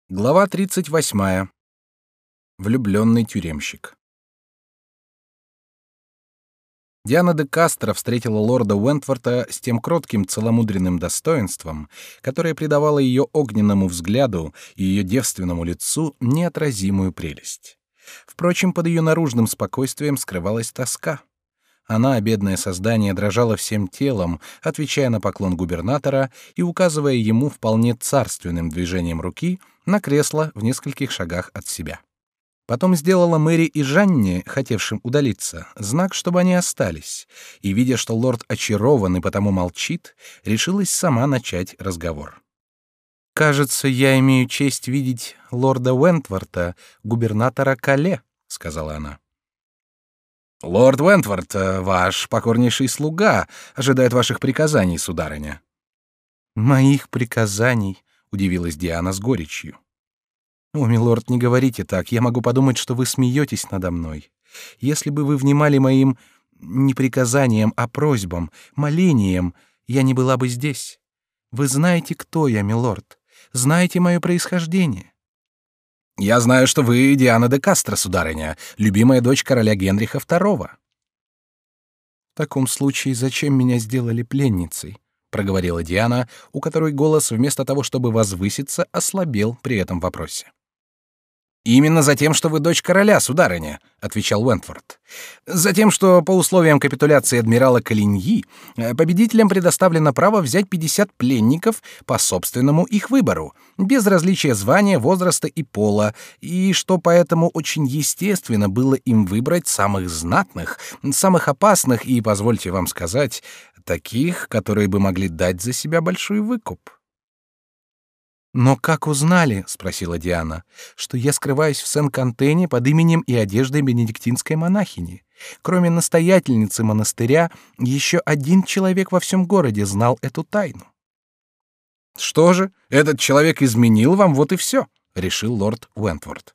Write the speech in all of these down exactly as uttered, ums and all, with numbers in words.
Глава тридцать восьмая. Влюбленный тюремщик. Диана де Кастро встретила лорда Уэнтворта с тем кротким целомудренным достоинством, которое придавало ее огненному взгляду и ее девственному лицу неотразимую прелесть. Впрочем, под ее наружным спокойствием скрывалась тоска. Она, бедное создание, дрожала всем телом, отвечая на поклон губернатора и указывая ему вполне царственным движением руки на кресло в нескольких шагах от себя. Потом сделала Мэри и Жанне, хотевшим удалиться, знак, чтобы они остались, и, видя, что лорд очарован и потому молчит, решилась сама начать разговор. «Кажется, я имею честь видеть лорда Уэнтворта, губернатора Кале», — сказала она. «Лорд Уэнтворт, ваш покорнейший слуга, ожидает ваших приказаний, сударыня». «Моих приказаний?» — удивилась Диана с горечью. «О, милорд, не говорите так, я могу подумать, что вы смеетесь надо мной. Если бы вы внимали моим не приказаниям, а просьбам, молениям, я не была бы здесь. Вы знаете, кто я, милорд, знаете мое происхождение». «Я знаю, что вы Диана де Кастро, сударыня, любимая дочь короля Генриха второго». «В таком случае зачем меня сделали пленницей?» — проговорила Диана, у которой голос вместо того, чтобы возвыситься, ослабел при этом вопросе. «Именно за тем, что вы дочь короля, сударыня», — отвечал Уэнтворт. «Затем, что по условиям капитуляции адмирала Колиньи победителям предоставлено право взять пятьдесят пленников по собственному их выбору, без различия звания, возраста и пола, и что поэтому очень естественно было им выбрать самых знатных, самых опасных и, позвольте вам сказать, таких, которые бы могли дать за себя большой выкуп». «Но как узнали, — спросила Диана, — что я скрываюсь в Сен-Кантене под именем и одеждой бенедиктинской монахини? Кроме настоятельницы монастыря, еще один человек во всем городе знал эту тайну». «Что же, этот человек изменил вам, вот и все», — решил лорд Уэнтворт.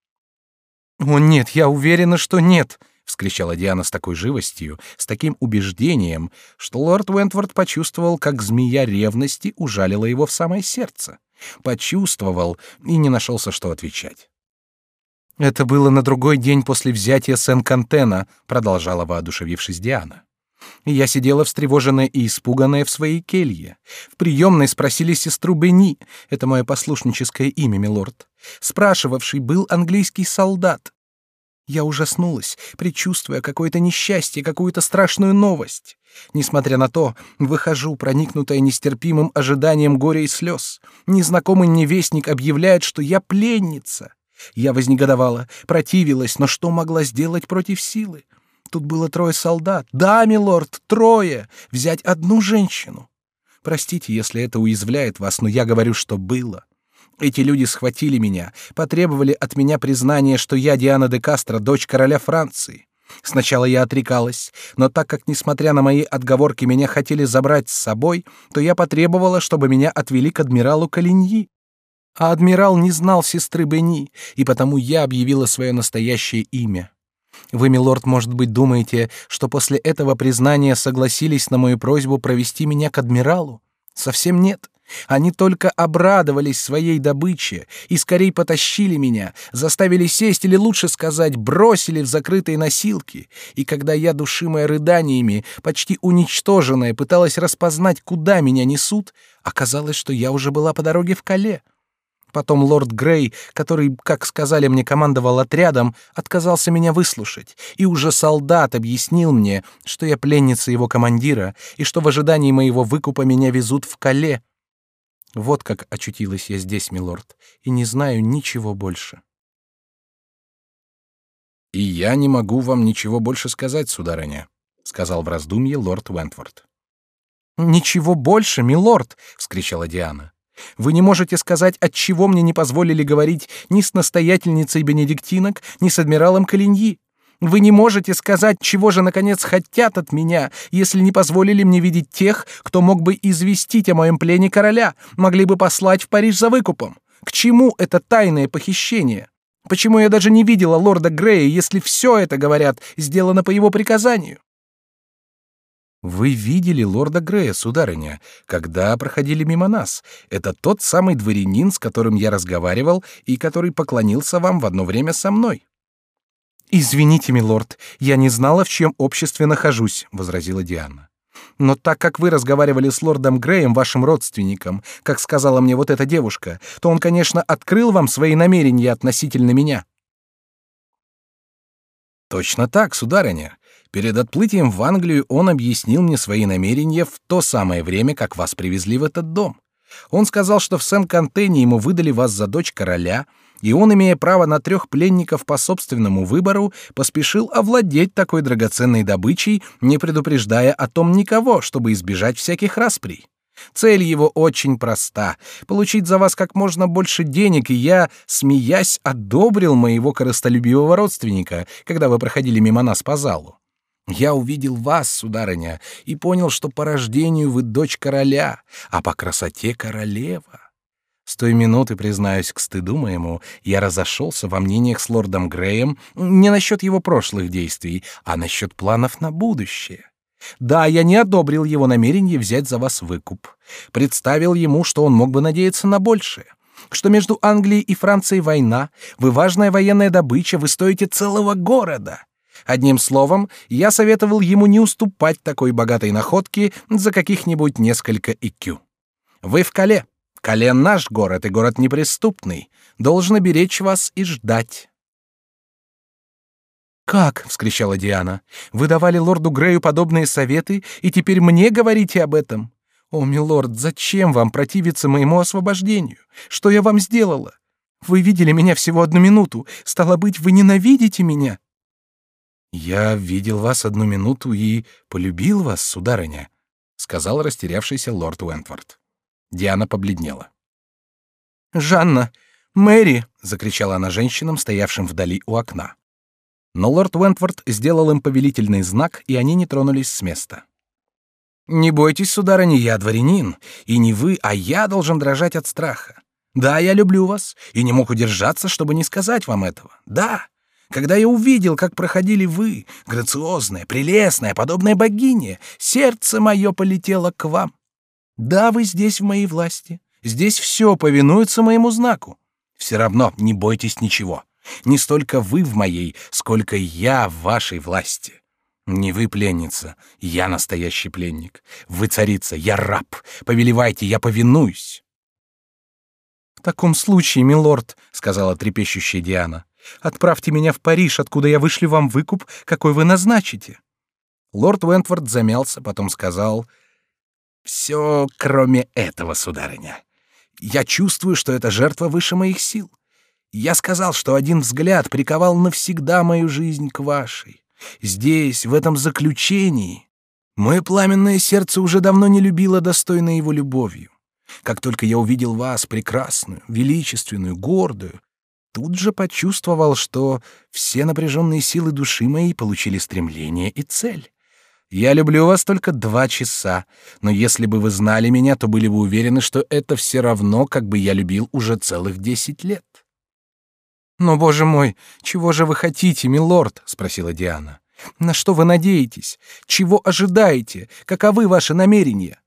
«О нет, я уверена, что нет», — вскричала Диана с такой живостью, с таким убеждением, что лорд Уэнтворт почувствовал, как змея ревности ужалила его в самое сердце. Почувствовал и не нашелся, что отвечать. «Это было на другой день после взятия Сен-Кантена», — продолжала воодушевившись Диана. «Я сидела встревоженная и испуганная в своей келье. В приемной спросили сестру Бени, это мое послушническое имя, милорд. Спрашивавший был английский солдат. Я ужаснулась, предчувствуя какое-то несчастье, какую-то страшную новость. Несмотря на то, выхожу, проникнутая нестерпимым ожиданием горя и слез. Незнакомый мне вестник объявляет, что я пленница. Я вознегодовала, противилась, но что могла сделать против силы? Тут было трое солдат. Да, милорд, трое. Взять одну женщину. Простите, если это уязвляет вас, но я говорю, что было. Эти люди схватили меня, потребовали от меня признания, что я Диана де Кастро, дочь короля Франции. Сначала я отрекалась, но так как, несмотря на мои отговорки, меня хотели забрать с собой, то я потребовала, чтобы меня отвели к адмиралу Колиньи. А адмирал не знал сестры Бени, и потому я объявила свое настоящее имя. Вы, милорд, может быть, думаете, что после этого признания согласились на мою просьбу провести меня к адмиралу? Совсем нет. Они только обрадовались своей добыче и скорей потащили меня, заставили сесть или, лучше сказать, бросили в закрытые носилки, и когда я, душимая рыданиями, почти уничтоженная, пыталась распознать, куда меня несут, оказалось, что я уже была по дороге в Кале. Потом лорд Грей, который, как сказали мне, командовал отрядом, отказался меня выслушать, и уже солдат объяснил мне, что я пленница его командира и что в ожидании моего выкупа меня везут в Кале. Вот как очутилась я здесь, милорд, и не знаю ничего больше». «И я не могу вам ничего больше сказать, сударыня», — сказал в раздумье лорд Уэнтворт. «Ничего больше, милорд!» — вскричала Диана. «Вы не можете сказать, отчего мне не позволили говорить ни с настоятельницей бенедиктинок, ни с адмиралом Колиньи? Вы не можете сказать, чего же, наконец, хотят от меня, если не позволили мне видеть тех, кто мог бы известить о моем плене короля, могли бы послать в Париж за выкупом? К чему это тайное похищение? Почему я даже не видела лорда Грея, если все это, говорят, сделано по его приказанию?» Вы видели лорда Грея, сударыня, когда проходили мимо нас. Это тот самый дворянин, с которым я разговаривал и который поклонился вам в одно время со мной. Извините, милорд, я не знала, в чьем обществе нахожусь, возразила Диана. Но так как вы разговаривали с лордом Греем, вашим родственником, как сказала мне вот эта девушка, то он, конечно, открыл вам свои намерения относительно меня. Точно так, сударыня. Перед отплытием в Англию он объяснил мне свои намерения в то самое время, как вас привезли в этот дом. Он сказал, что в Сен-Кантене ему выдали вас за дочь короля, и он, имея право на трех пленников по собственному выбору, поспешил овладеть такой драгоценной добычей, не предупреждая о том никого, чтобы избежать всяких расприй. Цель его очень проста — получить за вас как можно больше денег, и я, смеясь, одобрил моего корыстолюбивого родственника, когда вы проходили мимо нас по залу. Я увидел вас, сударыня, и понял, что по рождению вы дочь короля, а по красоте королева. С той минуты, признаюсь к стыду моему, я разошелся во мнениях с лордом Греем не насчет его прошлых действий, а насчет планов на будущее. Да, я не одобрил его намерение взять за вас выкуп. Представил ему, что он мог бы надеяться на большее. Что между Англией и Францией война, вы важная военная добыча, вы стоите целого города. Одним словом, я советовал ему не уступать такой богатой находке за каких-нибудь несколько икю. Вы в Кале. Кале наш город, и город неприступный. Должен беречь вас и ждать. «Как?» — вскричала Диана. «Вы давали лорду Грею подобные советы, и теперь мне говорите об этом? О, милорд, зачем вам противиться моему освобождению? Что я вам сделала? Вы видели меня всего одну минуту. Стало быть, вы ненавидите меня?» «Я видел вас одну минуту и полюбил вас, сударыня», — сказал растерявшийся лорд Уэнтворт. Диана побледнела. «Жанна! Мэри!» — закричала она женщинам, стоявшим вдали у окна. Но лорд Уэнтворт сделал им повелительный знак, и они не тронулись с места. «Не бойтесь, сударыня, я дворянин, и не вы, а я должен дрожать от страха. Да, я люблю вас, и не мог удержаться, чтобы не сказать вам этого. Да, когда я увидел, как проходили вы, грациозная, прелестная, подобная богине, сердце мое полетело к вам. Да, вы здесь в моей власти, здесь все повинуется моему знаку. Все равно не бойтесь ничего. Не столько вы в моей, сколько я в вашей власти. Не вы пленница, я настоящий пленник. Вы царица, я раб. Повелевайте, я повинуюсь». «В таком случае, милорд, — сказала трепещущая Диана, — отправьте меня в Париж, откуда я вышлю вам выкуп, какой вы назначите». Лорд Уэнтворт замялся, потом сказал: «Все, кроме этого, сударыня. Я чувствую, что эта жертва выше моих сил. Я сказал, что один взгляд приковал навсегда мою жизнь к вашей. Здесь, в этом заключении, мое пламенное сердце уже давно не любило достойной его любовью. Как только я увидел вас, прекрасную, величественную, гордую, тут же почувствовал, что все напряженные силы души моей получили стремление и цель. Я люблю вас только два часа, но если бы вы знали меня, то были бы уверены, что это все равно, как бы я любил уже целых десять лет». «Но, боже мой, чего же вы хотите, милорд?» — спросила Диана. «На что вы надеетесь? Чего ожидаете? Каковы ваши намерения?»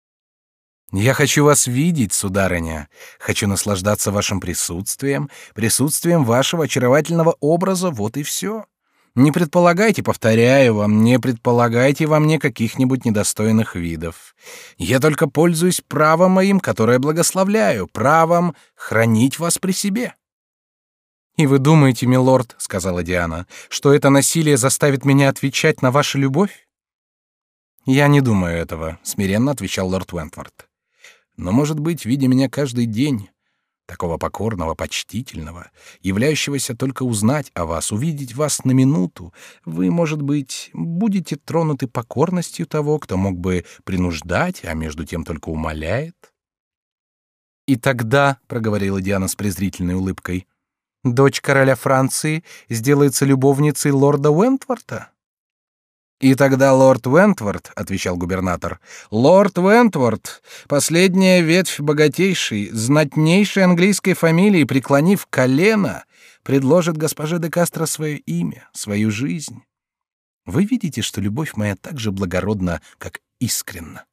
«Я хочу вас видеть, сударыня. Хочу наслаждаться вашим присутствием, присутствием вашего очаровательного образа, вот и все. Не предполагайте, повторяю вам, не предполагайте во мне каких-нибудь недостойных видов. Я только пользуюсь правом моим, которое благословляю, правом хранить вас при себе». «И вы думаете, милорд, — сказала Диана, — что это насилие заставит меня отвечать на вашу любовь?» «Я не думаю этого», — смиренно отвечал лорд Уэнтворт. «Но, может быть, видя меня каждый день, такого покорного, почтительного, являющегося только узнать о вас, увидеть вас на минуту, вы, может быть, будете тронуты покорностью того, кто мог бы принуждать, а между тем только умоляет». «И тогда, — проговорила Диана с презрительной улыбкой, — дочь короля Франции сделается любовницей лорда Уэнтворта?» «И тогда лорд Уэнтворт, — отвечал губернатор, — лорд Уэнтворт, последняя ветвь богатейшей, знатнейшей английской фамилии, преклонив колено, предложит госпоже де Кастро свое имя, свою жизнь. Вы видите, что любовь моя так же благородна, как искренна.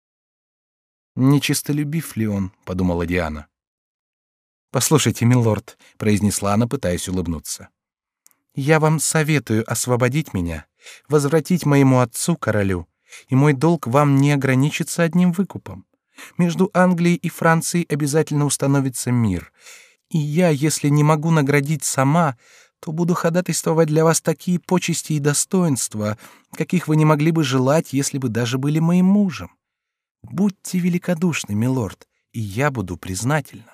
Нечистолюбив ли он, подумала Диана. Послушайте, милорд, произнесла она, пытаясь улыбнуться. Я вам советую освободить меня, возвратить моему отцу королю, и мой долг вам не ограничится одним выкупом. Между Англией и Францией обязательно установится мир, и я, если не могу наградить сама, то буду ходатайствовать для вас такие почести и достоинства, каких вы не могли бы желать, если бы даже были моим мужем. Будьте великодушны, милорд, и я буду признательна.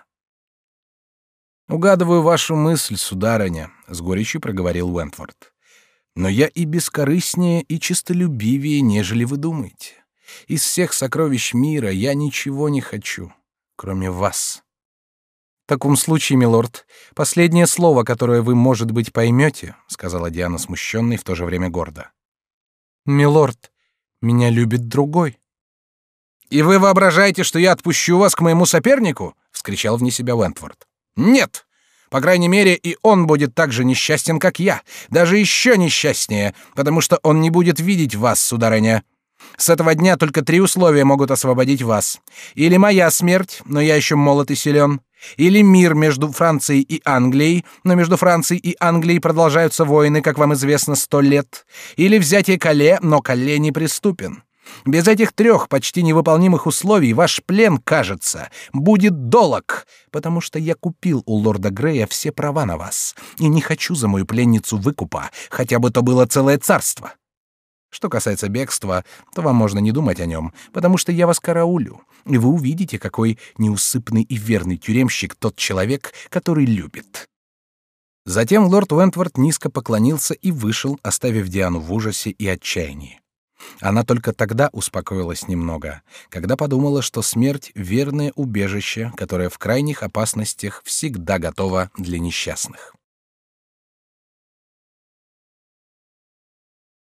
Угадываю вашу мысль, сударыня, с горечью проговорил Уэнтворд. Но я и бескорыстнее, и честолюбивее, нежели вы думаете. Из всех сокровищ мира я ничего не хочу, кроме вас. В таком случае, милорд, последнее слово, которое вы, может быть, поймете, сказала Диана, смущенной, в то же время гордо. Милорд, меня любит другой. И вы воображаете, что я отпущу вас к моему сопернику? Вскричал вне себя Уэнтворд. Нет! По крайней мере, и он будет так же несчастен, как я, даже еще несчастнее, потому что он не будет видеть вас, сударыня. С этого дня только три условия могут освободить вас. Или моя смерть, но я еще молод и силен, или мир между Францией и Англией, но между Францией и Англией продолжаются войны, как вам известно, сто лет, или взятие Кале, но Кале неприступен. Без этих трех почти невыполнимых условий ваш плен, кажется, будет долог, потому что я купил у лорда Грея все права на вас и не хочу за мою пленницу выкупа, хотя бы то было целое царство. Что касается бегства, то вам можно не думать о нем, потому что я вас караулю, и вы увидите, какой неусыпный и верный тюремщик тот человек, который любит. Затем лорд Уэнтворд низко поклонился и вышел, оставив Диану в ужасе и отчаянии. Она только тогда успокоилась немного, когда подумала, что смерть — верное убежище, которое в крайних опасностях всегда готово для несчастных.